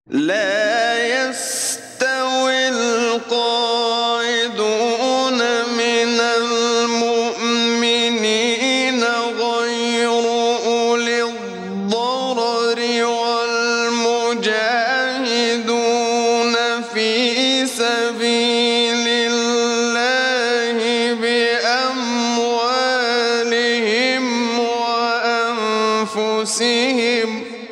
لا يستوي القاعدون من المؤمنين غير أولي الضرر والمجاهدون في سبيل الله بأموالهم وأنفسهم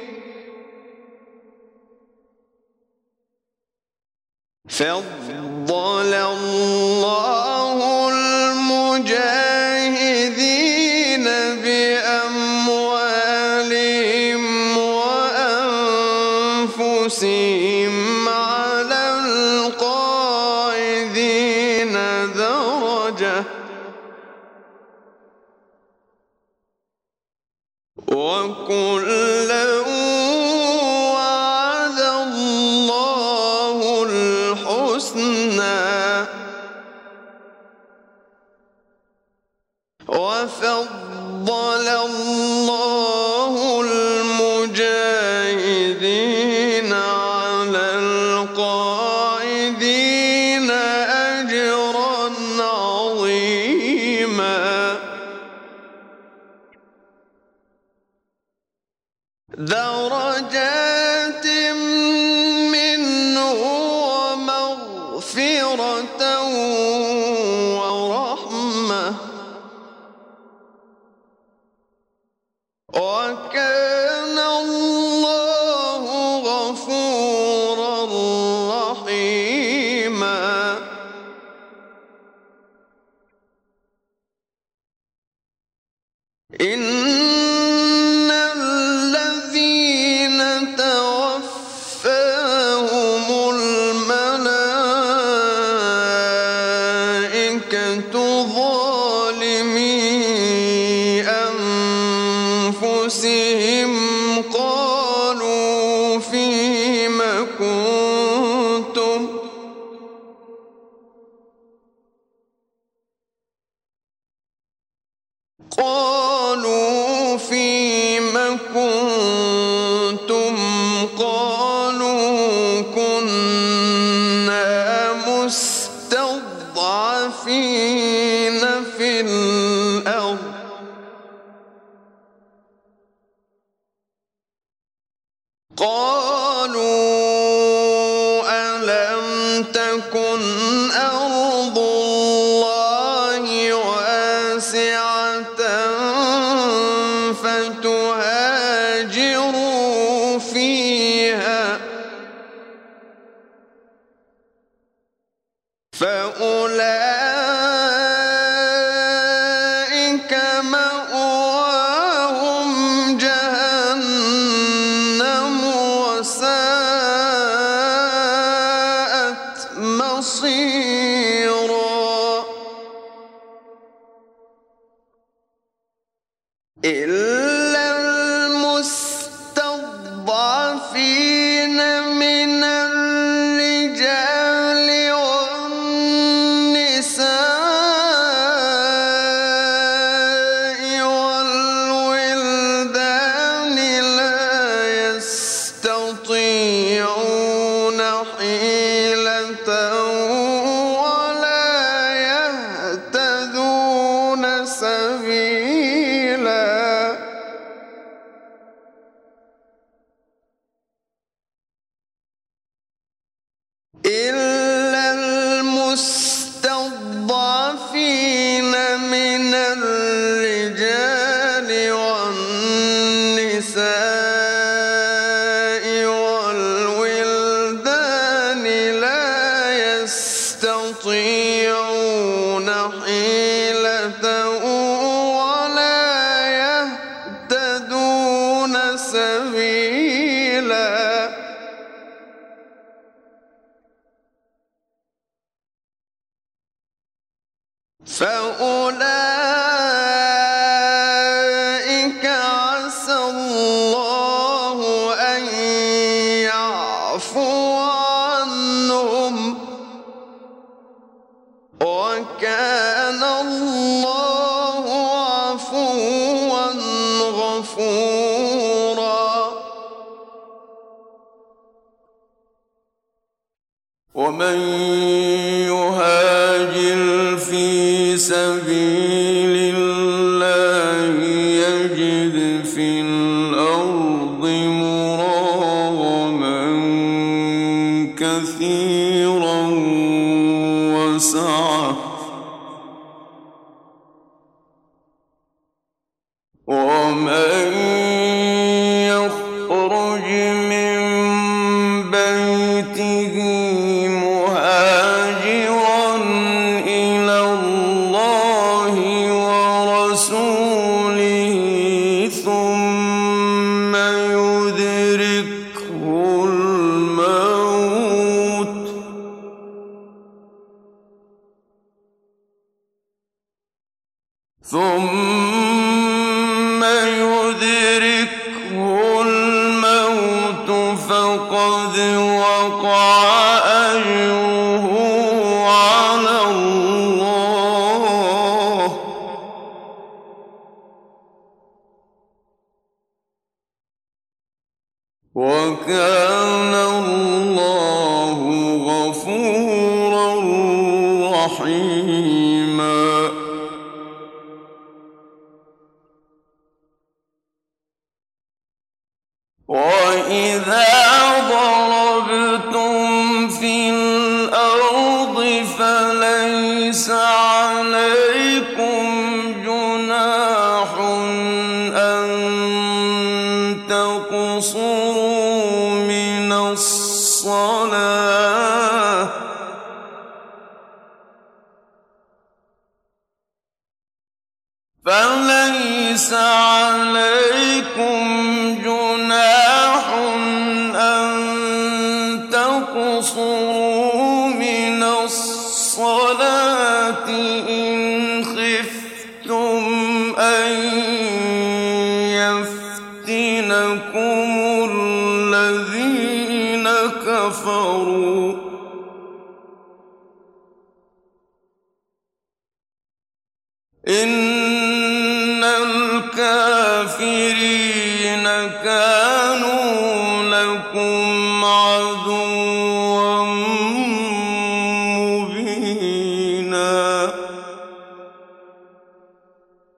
فضل الله المجاهدين بأموالهم وأنفسهم على القاعدين درجة وكلا وعد الله الحسنى وفضل الله المجاهدين على القاعدين أجرا عظيما درجات منه ومغفرة ورحمة وكان الله غفورا رحيما إن الذين توفاهم الملائكة ظالمي أنفسهم قالوا فيم كنتم قالوا كنا مستضعفين في الأرض قالوا ألم تكن أرض الله واسعة فتهاجروا فيها فأولئك مأواهم جهنم وساءت مصيرا إلا المستضعفين من الرجال والنساء والولدان لا يستطيعون حيلة ولا يهتدون سبيلا إلا المستضعفين من الرجال والنساء والولدان لا يستطيعون حيلة ولا يهتدون سبيلا فأولئك عسى الله أن يعفو عنهم وكان الله عفوا غفورا ومن يهاجر في سبيل الله يجد في الأرض مراغما كثيرا وسعة ومن يخرج من بيته مهاجرا إلى الله ورسوله ثم يدركه الموت فقد وقع أجره على الله وكان الله غفورا رحيما. وإذا ضربتم في الأرض فليس عليكم جناح أن تقصروا من الصلاة فليس عليكم جناح أن تقصروا من الصلاة إن خفتم أن يفتنكم الذين كفروا إن الكافرين كانوا لكم عدوا